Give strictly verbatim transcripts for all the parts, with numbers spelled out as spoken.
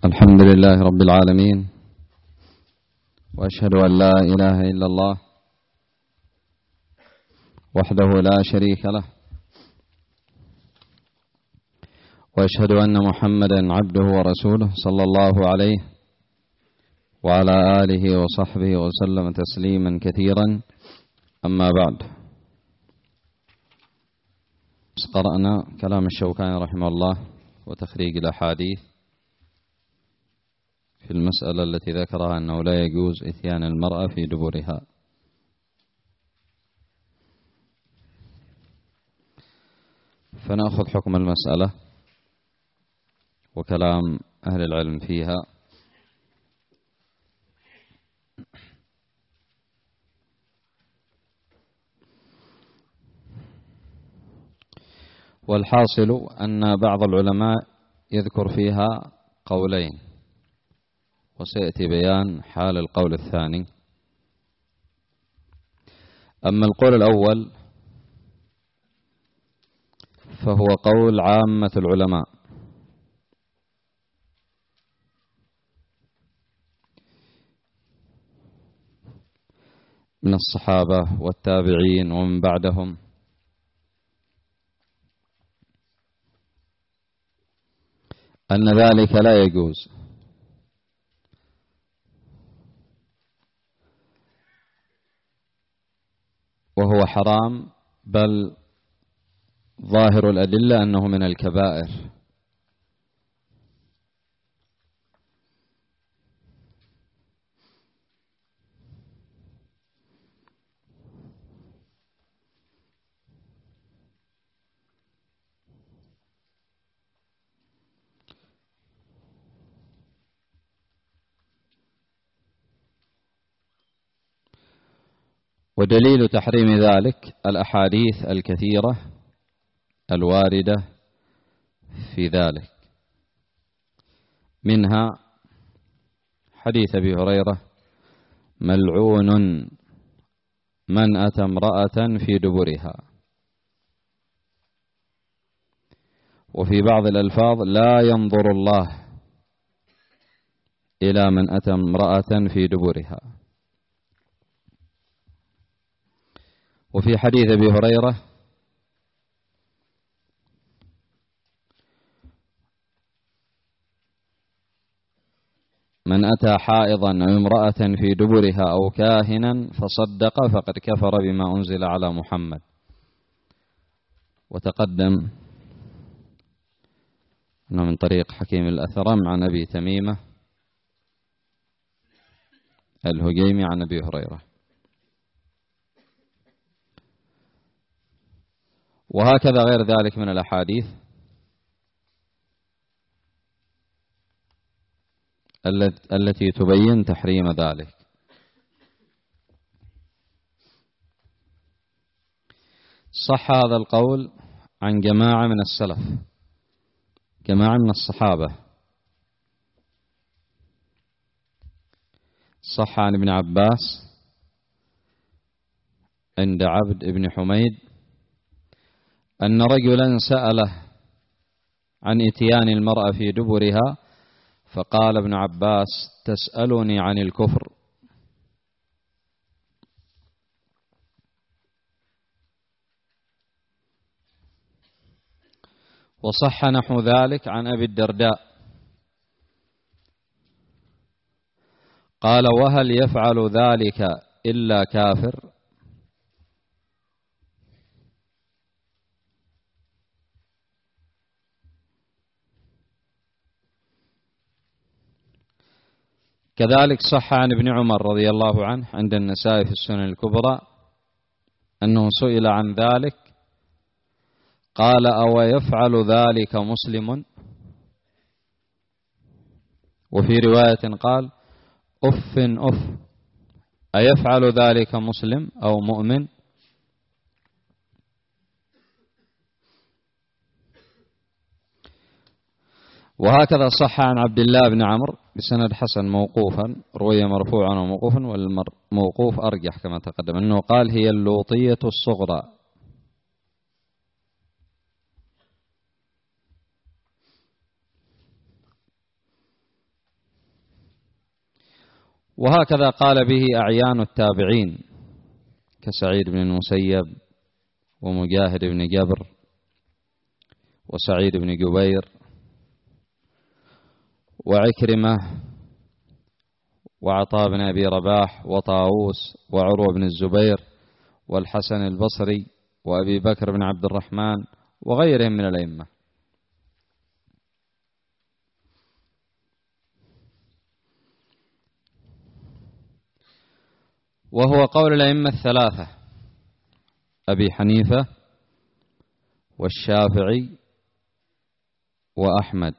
الحمد لله رب العالمين، وأشهد أن لا إله إلا الله وحده لا شريك له، وأشهد أن محمدا عبده ورسوله صلى الله عليه وعلى آله وصحبه وسلم تسليما كثيرا. أما بعد، قرأنا كلام الشوكاني رحمه الله وتخريج الأحاديث في المسألة التي ذكرها أنه لا يجوز إتيان المرأة في دبرها. فنأخذ حكم المسألة وكلام أهل العلم فيها. والحاصل أن بعض العلماء يذكر فيها قولين، وسيأتي بيان حال القول الثاني. أما القول الأول فهو قول عامة العلماء، من الصحابة والتابعين ومن بعدهم، أن ذلك لا يجوز، وهو حرام، بل ظاهر الأدلة أنه من الكبائر. ودليل تحريم ذلك الأحاديث الكثيرة الواردة في ذلك، منها حديث أبي هريرة: ملعون من أتى امرأة في دبرها. وفي بعض الألفاظ: لا ينظر الله إلى من أتى امرأة في دبرها. وفي حديث أبي هريرة: من أتى حائضا أو امرأة في دبرها أو كاهنا فصدق فقد كفر بما أنزل على محمد. وتقدم أنه من طريق حكيم الأثرم عن أبي تميمة الهجيمي عن أبي هريرة. وهكذا غير ذلك من الأحاديث التي تبين تحريم ذلك. صح هذا القول عن جماعة من السلف، جماعة من الصحابة. صح عن ابن عباس عند عبد بن حميد أن رجلا سأله عن إتيان المرأة في دبرها، فقال ابن عباس: تسألني عن الكفر. وصح نحو ذلك عن أبي الدرداء قال: وهل يفعل ذلك إلا كافر؟ كذلك صح عن ابن عمر رضي الله عنه عند النسائي في السنن الكبرى أنه سئل عن ذلك قال: أو يفعل ذلك مسلم؟ وفي رواية قال: أف أف، أيفعل ذلك مسلم أو مؤمن؟ وهكذا صح عن عبد الله بن عمرو بسند حسن موقوفا، روي مرفوعا وموقوفا، والموقوف أرجح كما تقدم، أنه قال: هي اللوطية الصغرى. وهكذا قال به أعيان التابعين كسعيد بن المسيب ومجاهد بن جبر وسعيد بن جبير وعكرمة وعطاء بن أبي رباح وطاووس وعروة بن الزبير والحسن البصري وأبي بكر بن عبد الرحمن وغيرهم من الأئمة. وهو قول الأئمة الثلاثة أبي حنيفة والشافعي وأحمد.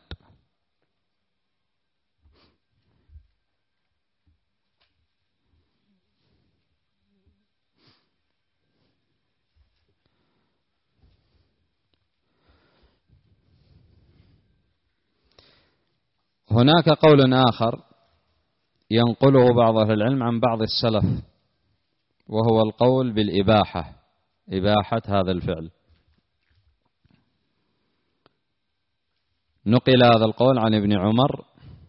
هناك قول آخر ينقله بعض أهل العلم عن بعض السلف، وهو القول بالإباحة، إباحة هذا الفعل. نقل هذا القول عن ابن عمر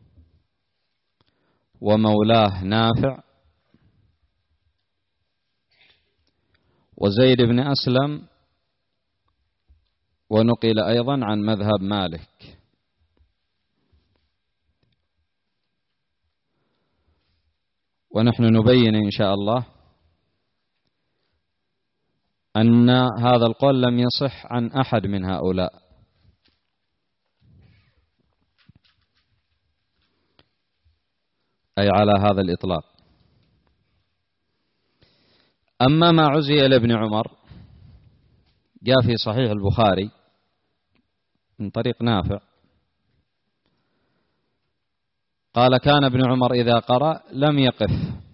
ومولاه نافع وزيد بن أسلم، ونقل أيضا عن مذهب مالك. ونحن نبين إن شاء الله أن هذا القول لم يصح عن أحد من هؤلاء، أي على هذا الإطلاق. أما ما عزي لابن عمر جاء في صحيح البخاري من طريق نافع قال: كان ابن عمر إذا قرأ لم يقف،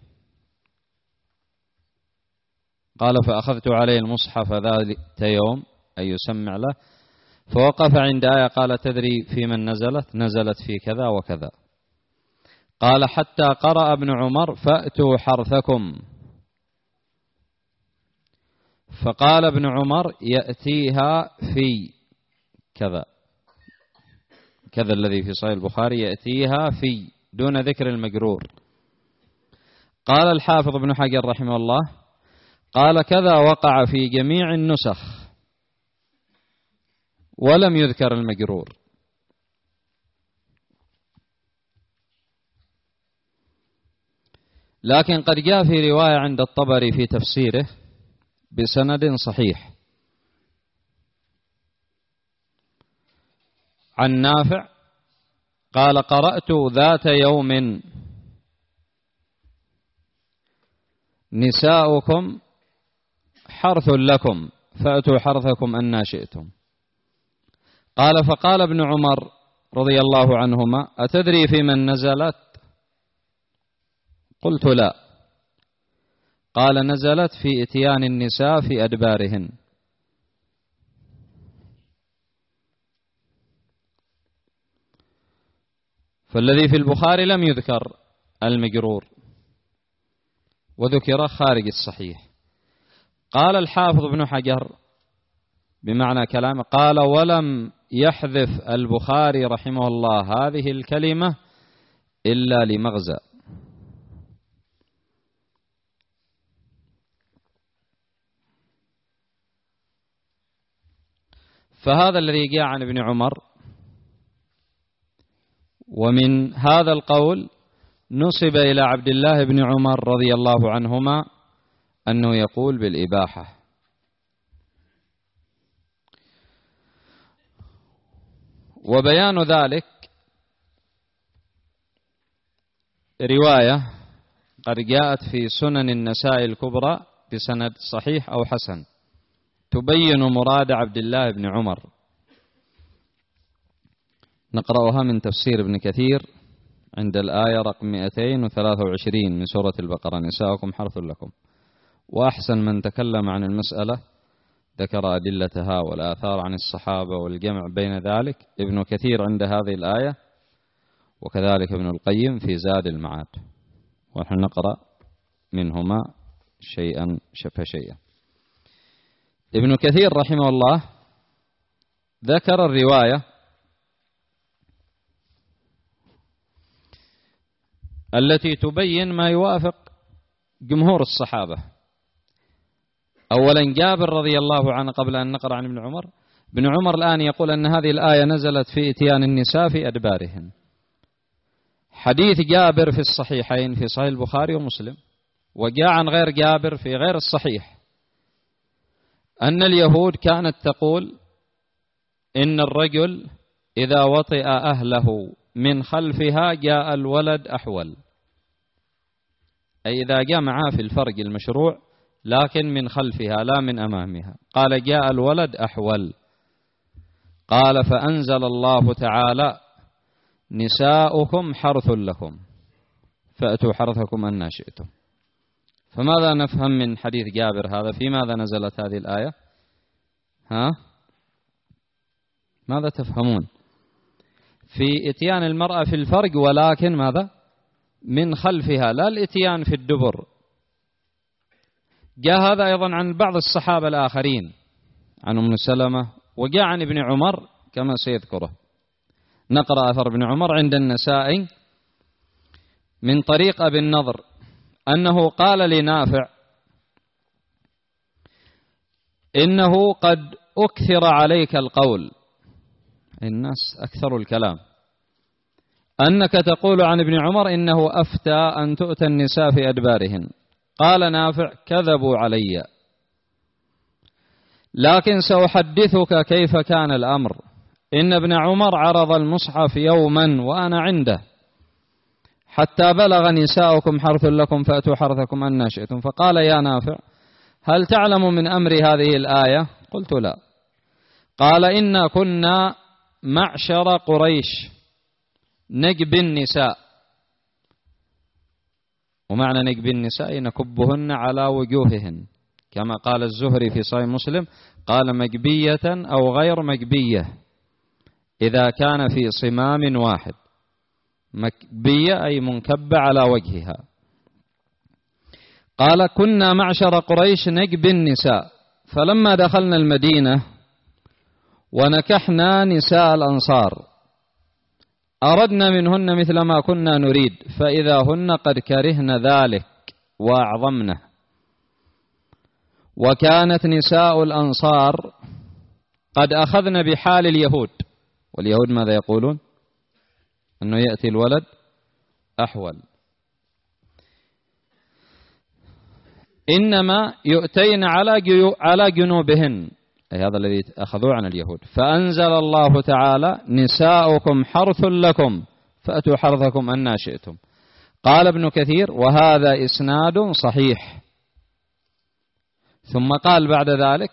قال: فأخذت عليه المصحف ذات يوم أي يسمع له، فوقف عند آية قال: تدري في من نزلت؟ نزلت في كذا وكذا. قال: حتى قرأ ابن عمر: فأتوا حرثكم. فقال ابن عمر: يأتيها في كذا كذا الذي في صحيح البخاري، يأتيها في دون ذكر المجرور. قال الحافظ ابن حجر رحمه الله: قال: كذا وقع في جميع النسخ ولم يذكر المجرور. لكن قد جاء في رواية عند الطبري في تفسيره بسند صحيح عن نافع قال: قرأت ذات يوم: نساؤكم حرث لكم فأتوا حرثكم أن شئتم. قال: فقال ابن عمر رضي الله عنهما: أتدري في من نزلت؟ قلت: لا. قال: نزلت في إتيان النساء في أدبارهن. فالذي في البخاري لم يذكر المجرور وذكر خارج الصحيح. قال الحافظ ابن حجر بمعنى كلامه قال: ولم يحذف البخاري رحمه الله هذه الكلمة إلا لمغزى. فهذا الذي جاء عن ابن عمر، ومن هذا القول نصب إلى عبد الله بن عمر رضي الله عنهما أنه يقول بالإباحة. وبيان ذلك رواية قد جاءت في سنن النساء الكبرى بسند صحيح أو حسن تبين مراد عبد الله بن عمر. نقرأها من تفسير ابن كثير عند الآية رقم مئتين وثلاثة وعشرين من سورة البقرة: نساؤكم حرث لكم. وأحسن من تكلم عن المسألة ذكر أدلتها والآثار عن الصحابة والجمع بين ذلك ابن كثير عند هذه الآية، وكذلك ابن القيم في زاد المعاد. ونحن نقرأ منهما شيئا فشيئا. ابن كثير رحمه الله ذكر الرواية التي تبين ما يوافق جمهور الصحابة. أولا جابر رضي الله عنه، قبل أن نقرأ عن ابن عمر، ابن عمر الآن يقول أن هذه الآية نزلت في إتيان النساء في أدبارهن. حديث جابر في الصحيحين في صحيح البخاري ومسلم، وجاء عن غير جابر في غير الصحيح أن اليهود كانت تقول إن الرجل إذا وطئ أهله من خلفها جاء الولد أحول، أي إذا جاء معاه في الفرج المشروع لكن من خلفها لا من أمامها، قال جاء الولد أحول. قال فأنزل الله تعالى نساؤكم حرث لكم فأتوا حرثكم أن شئتم. فماذا نفهم من حديث جابر هذا؟ في ماذا نزلت هذه الآية؟ ها؟ ماذا تفهمون؟ في إتيان المرأة في الفرج، ولكن ماذا؟ من خلفها، لا الإتيان في الدبر. جاء هذا أيضا عن بعض الصحابة الآخرين، عن أم سلمة، وجاء عن ابن عمر كما سيذكره. نقرأ أثر ابن عمر عند النسائي من طريق أبي النضر أنه قال لنافع إنه قد أكثر عليك القول، الناس أكثر الكلام، أنك تقول عن ابن عمر إنه أفتى أن تؤتى النساء في أدبارهن. قال نافع كذبوا علي، لكن سأحدثك كيف كان الأمر. إن ابن عمر عرض المصحف يوما وأنا عنده حتى بلغ نساؤكم حرث لكم فأتوا حرثكم أن شئتم. فقال يا نافع هل تعلم من أمر هذه الآية؟ قلت لا. قال إنا كنا معشر قريش نجب النساء، ومعنى نجب النساء نكبهن على وجوههن، كما قال الزهري في صحيح مسلم قال مجبية أو غير مجبية إذا كان في صمام واحد. مكبية أي منكبة على وجهها. قال كنا معشر قريش نجب النساء، فلما دخلنا المدينة ونكحنا نساء الأنصار أردنا منهن مثل ما كنا نريد، فإذا هن قد كرهن ذلك وأعظمنه. وكانت نساء الأنصار قد أخذن بحال اليهود، واليهود ماذا يقولون؟ أنه يأتي الولد أحول. إنما يؤتين على جنوبهن، أي هذا الذي أخذوه عن اليهود. فأنزل الله تعالى نساؤكم حرث لكم فأتوا حرثكم أن شئتم. قال ابن كثير وهذا إسناد صحيح. ثم قال بعد ذلك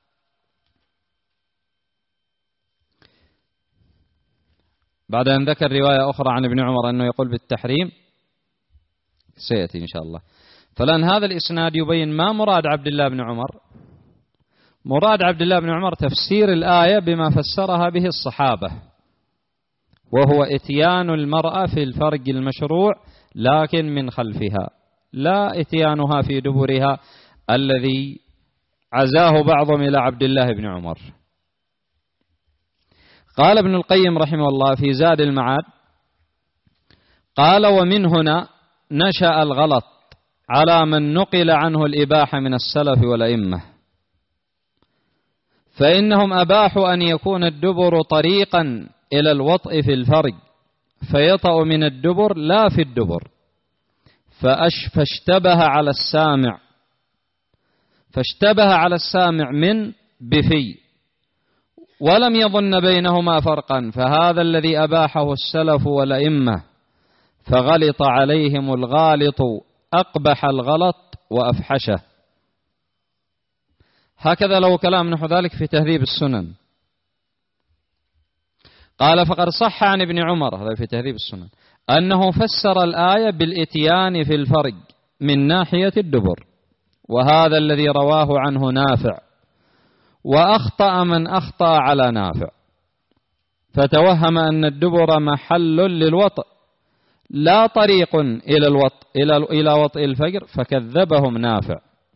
بعد أن ذكر رواية أخرى عن ابن عمر أنه يقول بالتحريم، سيأتي إن شاء الله. فلأن هذا الإسناد يبين ما مراد عبد الله بن عمر. مراد عبد الله بن عمر تفسير الآية بما فسرها به الصحابة، وهو إتيان المرأة في الفرج المشروع لكن من خلفها، لا إتيانها في دبرها الذي عزاه بعضهم إلى عبد الله بن عمر. قال ابن القيم رحمه الله في زاد المعاد قال ومن هنا نشأ الغلط على من نقل عنه الإباحة من السلف والأئمة، فإنهم أباحوا أن يكون الدبر طريقا إلى الوطء في الفرج فيطأ من الدبر لا في الدبر، فاشتبه على السامع فاشتبه على السامع من بفي ولم يظن بينهما فرقا، فهذا الذي أباحه السلف والأئمة، فغلط عليهم الغالط أقبح الغلط وأفحشه. هكذا لو كلام نحو ذلك في تهذيب السنن. قال فقد صح عن ابن عمر، هذا في تهذيب السنن، أنه فسر الآية بالإتيان في الفرج من ناحية الدبر، وهذا الذي رواه عنه نافع، وأخطأ من أخطأ على نافع فتوهم أن الدبر محل للوطء لا طريق إلى الوطء إلى إلى وطء الفجر، فكذبهم نافع.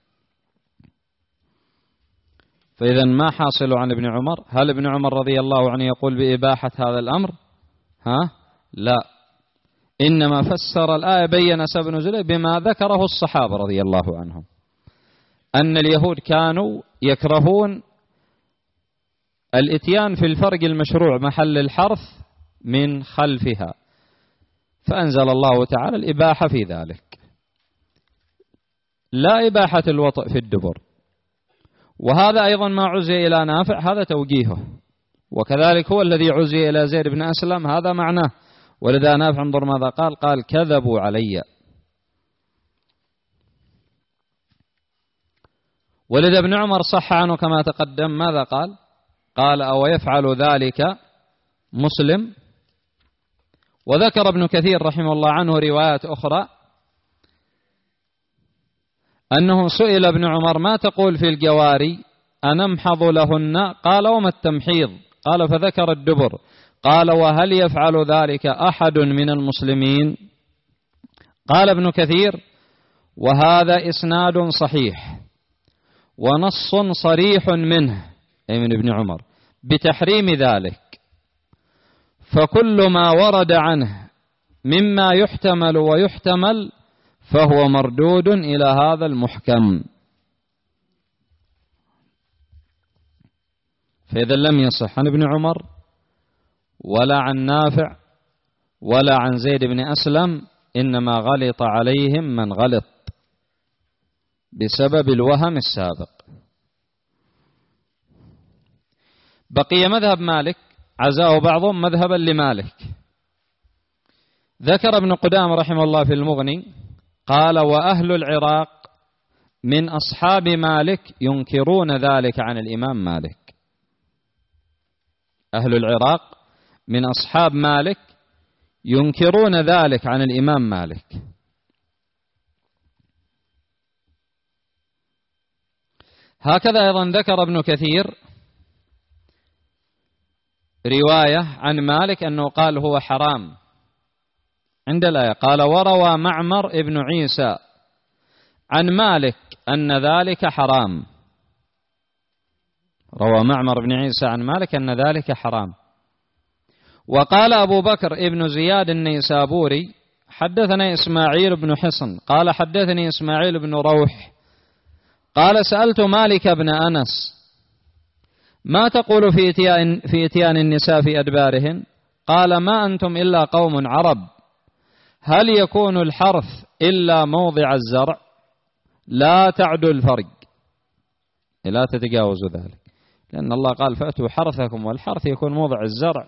فإذا ما حاصل عن ابن عمر؟ هل ابن عمر رضي الله عنه يقول بإباحة هذا الأمر؟ ها؟ لا، إنما فسر الآية بين سبب نزوله بما ذكره الصحابة رضي الله عنهم، أن اليهود كانوا يكرهون الإتيان في الفرق المشروع محل الحرث من خلفها، فأنزل الله تعالى الإباحة في ذلك، لا إباحة الوطئ في الدبر. وهذا أيضا ما عزي إلى نافع، هذا توجيهه، وكذلك هو الذي عزي إلى زيد بن أسلم، هذا معناه. ولذا نافع انظر ماذا قال، قال كذبوا علي. ولذا ابن عمر صح عنه كما تقدم، ماذا قال؟ قال أو يفعل ذلك مسلم. وذكر ابن كثير رحمه الله عنه روايات أخرى أنه سئل ابن عمر ما تقول في الجواري أنمحض لهن؟ قال وما التمحيض؟ قال فذكر الدبر. قال وهل يفعل ذلك أحد من المسلمين؟ قال ابن كثير وهذا إسناد صحيح ونص صريح منه، أي من ابن عمر، بتحريم ذلك، فكل ما ورد عنه مما يحتمل ويحتمل فهو مردود إلى هذا المحكم. فإذا لم يصح عن ابن عمر ولا عن نافع ولا عن زيد بن أسلم، إنما غلط عليهم من غلط بسبب الوهم السابق. بقي مذهب مالك عزاه بعضهم مذهبا لمالك. ذكر ابن قدامة رحمه الله في المغني قال وأهل العراق من أصحاب مالك ينكرون ذلك عن الإمام مالك. أهل العراق من أصحاب مالك ينكرون ذلك عن الإمام مالك. هكذا أيضا ذكر ابن كثير رواية عن مالك أنه قال هو حرام عند الآية. قال وروى معمر ابن عيسى عن مالك أن ذلك حرام. روى معمر بن عيسى عن مالك أن ذلك حرام. وقال أبو بكر ابن زياد النيسابوري حدثنا إسماعيل بن حصن قال حدثني إسماعيل بن روح قال سألت مالك بن أنس ما تقول في إتيان, في إتيان النساء في أدبارهن؟ قال ما أنتم إلا قوم عرب، هل يكون الحرث إلا موضع الزرع؟ لا تعدوا الفرق، لا تتجاوزوا ذلك، لأن الله قال فأتوا حرثكم، والحرث يكون موضع الزرع.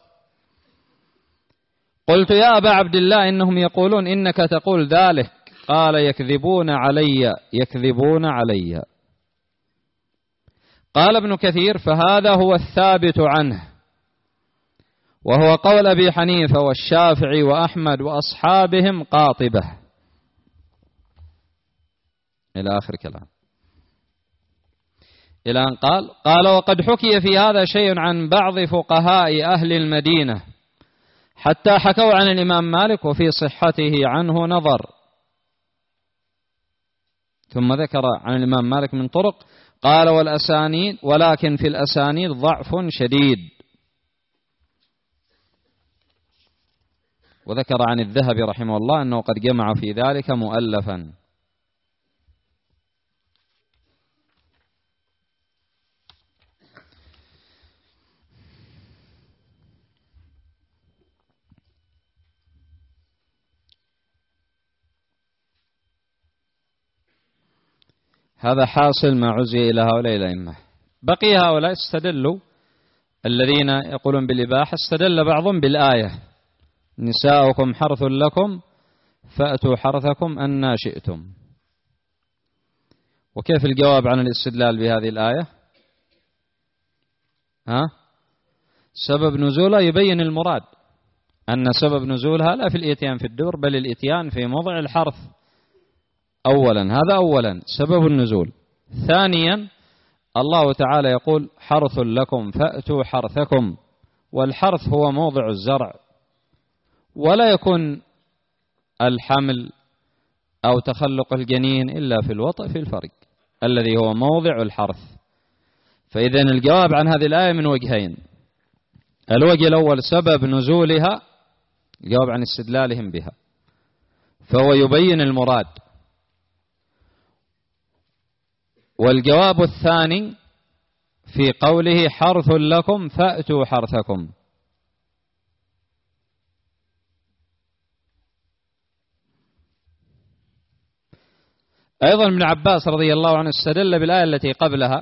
قلت يا أبا عبد الله إنهم يقولون إنك تقول ذلك. قال يكذبون علي يكذبون علي. قال ابن كثير فهذا هو الثابت عنه، وهو قول أبي حنيفة والشافعي وأحمد وأصحابهم قاطبة إلى آخر كلام، إلى أن قال قال وقد حكي في هذا شيء عن بعض فقهاء أهل المدينة حتى حكوا عن الإمام مالك وفي صحته عنه نظر. ثم ذكر عن الإمام مالك من طرق قال والأسانيد ولكن في الأسانيد ضعف شديد. وذكر عن الذهبي رحمه الله أنه قد جمع في ذلك مؤلفا. هذا حاصل ما عزي إلى هؤلاء الأئمة. بقي هؤلاء استدلوا الذين يقولون بالإباحة، استدل بعضهم بالآية نساؤكم حرث لكم فأتوا حرثكم أن شئتم. وكيف الجواب عن الاستدلال بهذه الآية؟ ها؟ سبب نزولها يبين المراد، أن سبب نزولها لا في الإتيان في الدور بل الإتيان في موضع الحرث. أولا هذا أولا سبب النزول. ثانيا الله تعالى يقول حرث لكم فأتوا حرثكم، والحرث هو موضع الزرع، ولا يكون الحمل أو تخلق الجنين إلا في الوطء في الفرج الذي هو موضع الحرث. فإذا الجواب عن هذه الآية من وجهين: الوجه الأول سبب نزولها، الجواب عن استدلالهم بها، فهو يبين المراد. والجواب الثاني في قوله حرث لكم فأتوا حرثكم. أيضا ابن عباس رضي الله عنه استدل بالآية التي قبلها،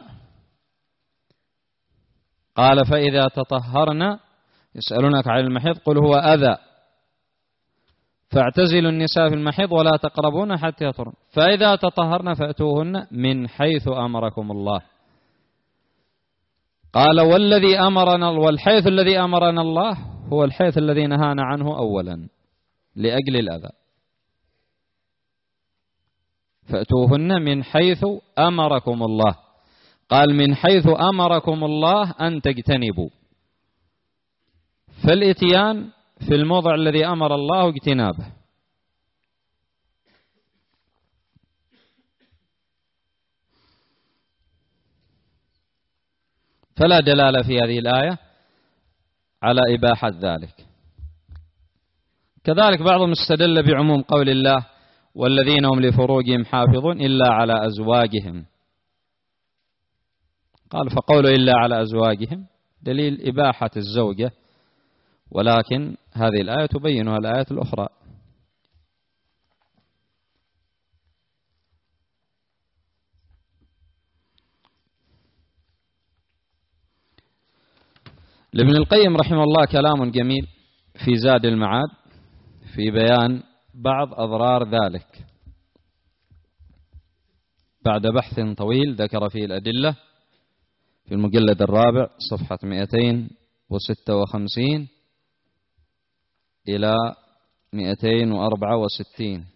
قال فإذا تطهرنا يسألونك عن المحيض قل هو أذى فاعتزلوا النساء في المحيض ولا تقربون حتى يطهرن فإذا تطهرن فأتوهن من حيث أمركم الله. قال والذي أمرنا والحيث الذي أمرنا الله هو الحيث الذي نهانا عنه أولا لأجل الأذى. فأتوهن من حيث أمركم الله، قال من حيث أمركم الله أن تجتنبوا، فالإتيان في الموضع الذي أمر الله اجتنابه. فلا دلالة في هذه الآية على إباحة ذلك. كذلك بعضهم استدل بعموم قول الله والذين هم لفروجهم حافظون إلا على أزواجهم، قال فقوله إلا على أزواجهم دليل إباحة الزوجة، ولكن هذه الآية تبينها الآيات الأخرى. لابن القيم رحمه الله كلام جميل في زاد المعاد في بيان بعض أضرار ذلك، بعد بحث طويل ذكر فيه الأدلة في المجلد الرابع صفحة مئتين وستة وخمسين إلى مئتين وأربعة وستين.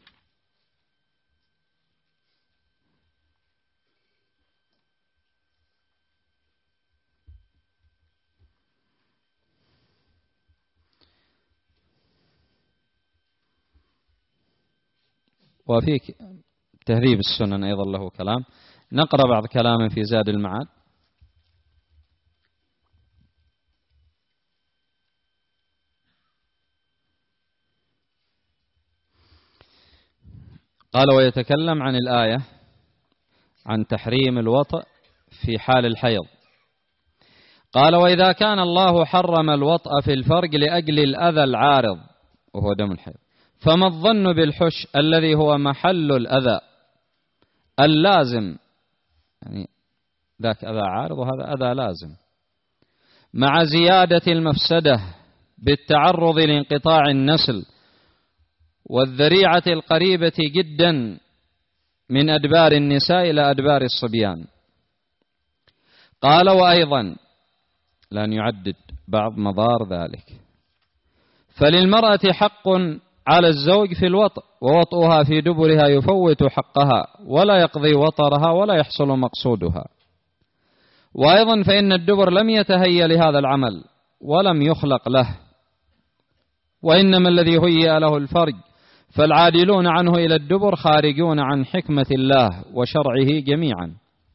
وفي تهذيب السنن أيضا له كلام. نقرأ بعض كلامه في زاد المعاد. قال ويتكلم عن الآية عن تحريم الوطء في حال الحيض. قال وإذا كان الله حرم الوطء في الفرج لأجل الأذى العارض وهو دم الحيض، فما الظن بالحش الذي هو محل الأذى اللازم، يعني ذاك أذى عارض وهذا أذى لازم، مع زيادة المفسدة بالتعرض لانقطاع النسل والذريعة القريبة جدا من أدبار النساء إلى أدبار الصبيان. قال وأيضا لن يعدد بعض مضار ذلك، فللمرأة حق على الزوج في الوطء، ووطئها في دبرها يفوت حقها ولا يقضي وطرها ولا يحصل مقصودها. وأيضا فإن الدبر لم يتهيأ لهذا العمل ولم يخلق له، وإنما الذي هيأ له الفرج، فالعادلون عنه إلى الدبر خارجون عن حكمة الله وشرعه جميعا،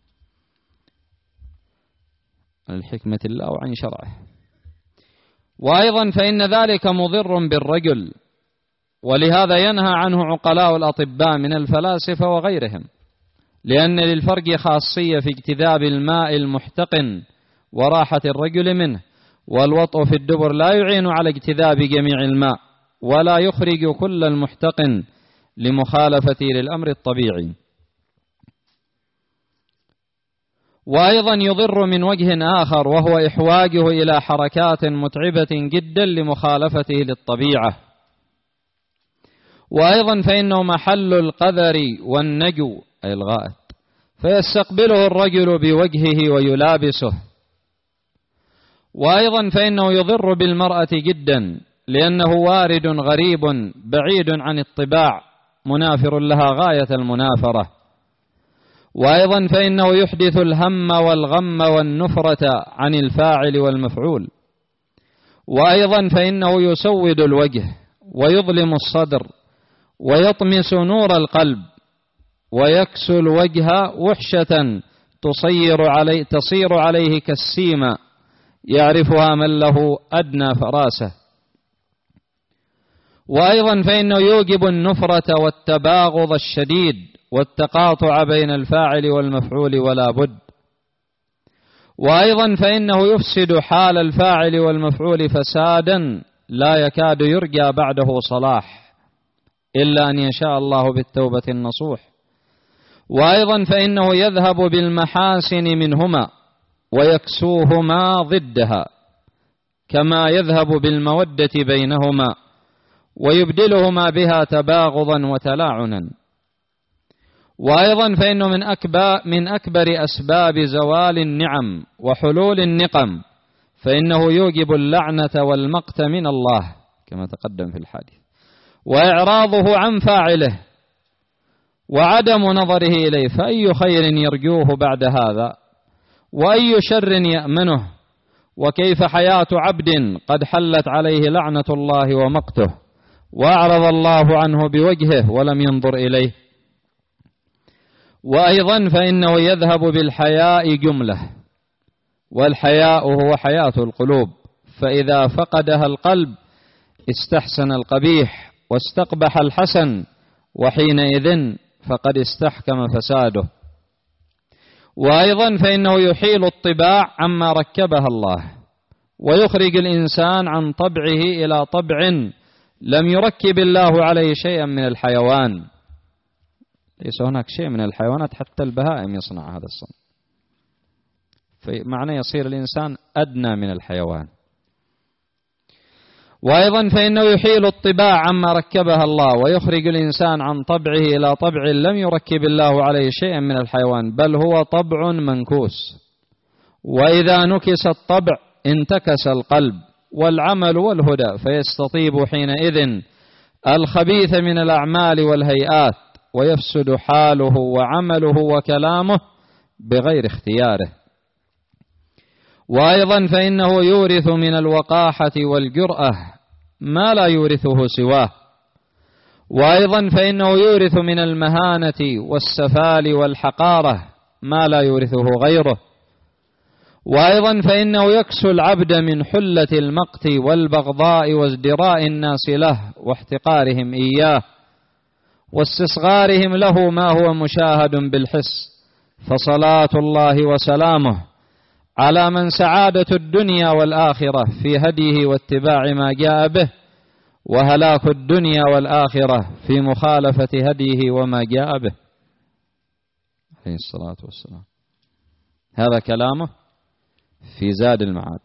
عن حكمة الله وعن شرعه. وأيضا فإن ذلك مضر بالرجل، ولهذا ينهى عنه عقلاء الأطباء من الفلاسفة وغيرهم، لأن للفرج خاصية في اجتذاب الماء المحتقن وراحة الرجل منه، والوطء في الدبر لا يعين على اجتذاب جميع الماء ولا يخرج كل المحتقن لمخالفته للأمر الطبيعي. وأيضا يضر من وجه آخر، وهو إحواجه إلى حركات متعبة جدا لمخالفته للطبيعة. وأيضا فإنه محل القذر والنجو أي الغائط، فيستقبله الرجل بوجهه ويلابسه. وأيضا فإنه يضر بالمرأة جدا، لأنه وارد غريب بعيد عن الطباع منافر لها غاية المنافرة. وأيضا فإنه يحدث الهم والغم والنفرة عن الفاعل والمفعول. وأيضا فإنه يسود الوجه ويظلم الصدر ويطمس نور القلب ويكسو الوجه وحشة تصير عليه تصير عليه كالسيمة يعرفها من له أدنى فراسة. وأيضا فإنه يوجب النفرة والتباغض الشديد والتقاطع بين الفاعل والمفعول ولا بد. وأيضا فإنه يفسد حال الفاعل والمفعول فسادا لا يكاد يرجى بعده صلاح إلا أن يشاء الله بالتوبة النصوح. وأيضا فإنه يذهب بالمحاسن منهما ويكسوهما ضدها كما يذهب بالمودة بينهما ويبدلهما بها تباغضا وتلاعنا. وأيضا فإنه من أكبر, من أكبر أسباب زوال النعم وحلول النقم، فإنه يوجب اللعنة والمقت من الله كما تقدم في الحديث، وإعراضه عن فاعله وعدم نظره إليه، فأي خير يرجوه بعد هذا وأي شر يأمنه؟ وكيف حياة عبد قد حلت عليه لعنة الله ومقته وأعرض الله عنه بوجهه ولم ينظر إليه. وأيضا فإنه يذهب بالحياء جملة، والحياء هو حياة القلوب، فإذا فقدها القلب استحسن القبيح واستقبح الحسن، وحينئذ فقد استحكم فساده. وأيضا فإنه يحيل الطباع عما ركبها الله ويخرج الإنسان عن طبعه إلى طبع لم يركب الله عليه شيئا من الحيوان. ليس هناك شيء من الحيوانات حتى البهائم يصنع هذا الصنع، فمعنى يصير الإنسان أدنى من الحيوان. وأيضا فإنه يحيل الطباع عما ركبها الله ويخرج الإنسان عن طبعه إلى طبع لم يركب الله عليه شيئا من الحيوان، بل هو طبع منكوس. وإذا نكس الطبع انتكس القلب والعمل والهدى، فيستطيب حينئذ الخبيث من الأعمال والهيئات، ويفسد حاله وعمله وكلامه بغير اختياره. وأيضا فإنه يورث من الوقاحة والجرأة ما لا يورثه سواه. وأيضا فإنه يورث من المهانة والسفال والحقارة ما لا يورثه غيره. وأيضا فإنه يكسو العبد من حلة المقت والبغضاء وازدراء الناس له واحتقارهم إياه واستصغارهم له ما هو مشاهد بالحس. فصلاة الله وسلامه على من سعادة الدنيا والآخرة في هديه واتباع ما جاء به، وهلاك الدنيا والآخرة في مخالفة هديه وما جاء به عليه الصلاة والسلام. هذا كلامه في زاد المعاد.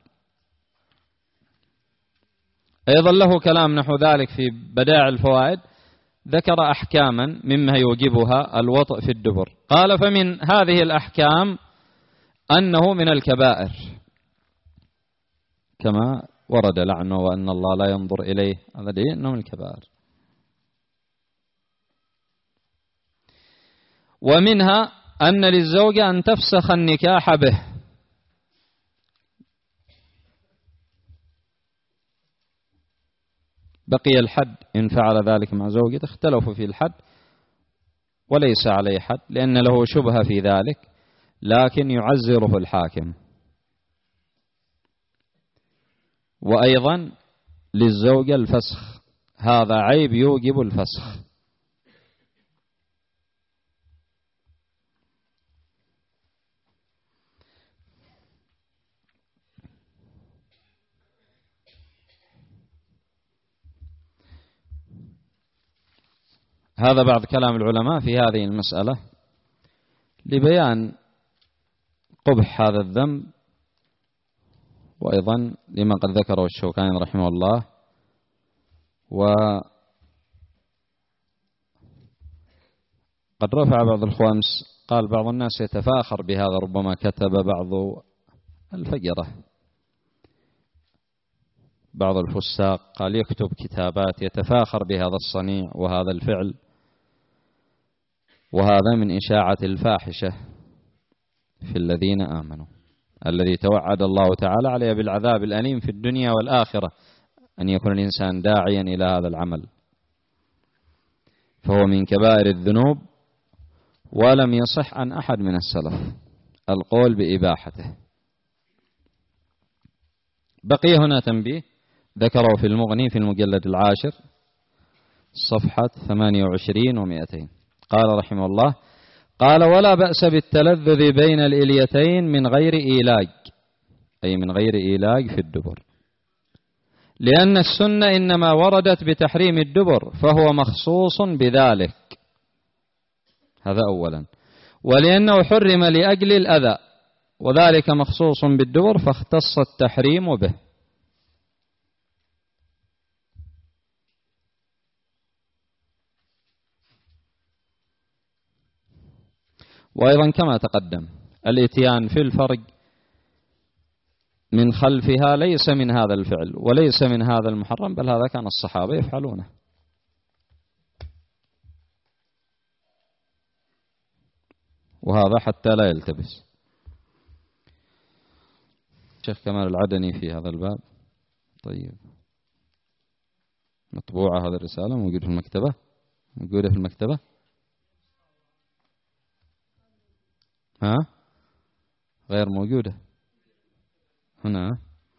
أيضا له كلام نحو ذلك في بدائع الفوائد، ذكر أحكاما مما يوجبها الوطء في الدبر. قال: فمن هذه الأحكام أنه من الكبائر كما ورد لعنه وأن الله لا ينظر إليه، هذا دليل أنه من الكبائر. ومنها أن للزوجة أن تفسخ النكاح به، بقي الحد إن فعل ذلك مع زوجته، اختلفوا في الحد وليس عليه حد لأن له شبهة في ذلك، لكن يعزره الحاكم. وأيضا للزوجة الفسخ، هذا عيب يوجب الفسخ. هذا بعض كلام العلماء في هذه المسألة لبيان قبح هذا الذنب، وأيضا لما قد ذكره الشوكاني رحمه الله. وقد رفع بعض الخوامس قال بعض الناس يتفاخر بهذا، ربما كتب بعض الفجرة بعض الفساق قال يكتب كتابات يتفاخر بهذا الصنيع وهذا الفعل، وهذا من إشاعة الفاحشة في الذين آمنوا، الذي توعد الله تعالى عليه بالعذاب الأليم في الدنيا والآخرة أن يكون الإنسان داعيا إلى هذا العمل. فهو من كبائر الذنوب، ولم يصح عن أحد من السلف القول بإباحته. بقي هنا تنبيه ذكره في المغني في المجلد العاشر صفحة ثمانية وعشرين ومئتين. قال رحمه الله: قال: ولا بأس بالتلذذ بين الإليتين من غير إيلاج، أي من غير إيلاج في الدبر، لأن السنة إنما وردت بتحريم الدبر فهو مخصوص بذلك، هذا أولا، ولأنه حرم لأجل الأذى وذلك مخصوص بالدبر فاختص التحريم به. وأيضا كما تقدم الإتيان في الفرج من خلفها ليس من هذا الفعل وليس من هذا المحرم، بل هذا كان الصحابة يفعلونه. وهذا حتى لا يلتبس. الشيخ كمال العدني في هذا الباب. طيب، مطبوعة هذه الرسالة، موجودة في المكتبة، موجودة في المكتبة. ها؟ غير موجودة هنا.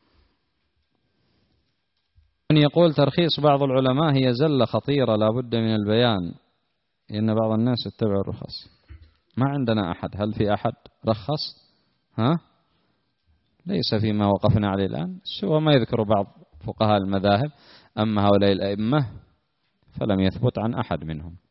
من يقول ترخيص بعض العلماء هي زلة خطيرة لا بد من البيان، إن بعض الناس يتبع الرخص. ما عندنا أحد. هل في أحد رخص؟ ها؟ ليس فيما وقفنا عليه الآن، سوى ما يذكر بعض فقهاء المذاهب، أما هؤلاء الأئمة فلم يثبت عن أحد منهم.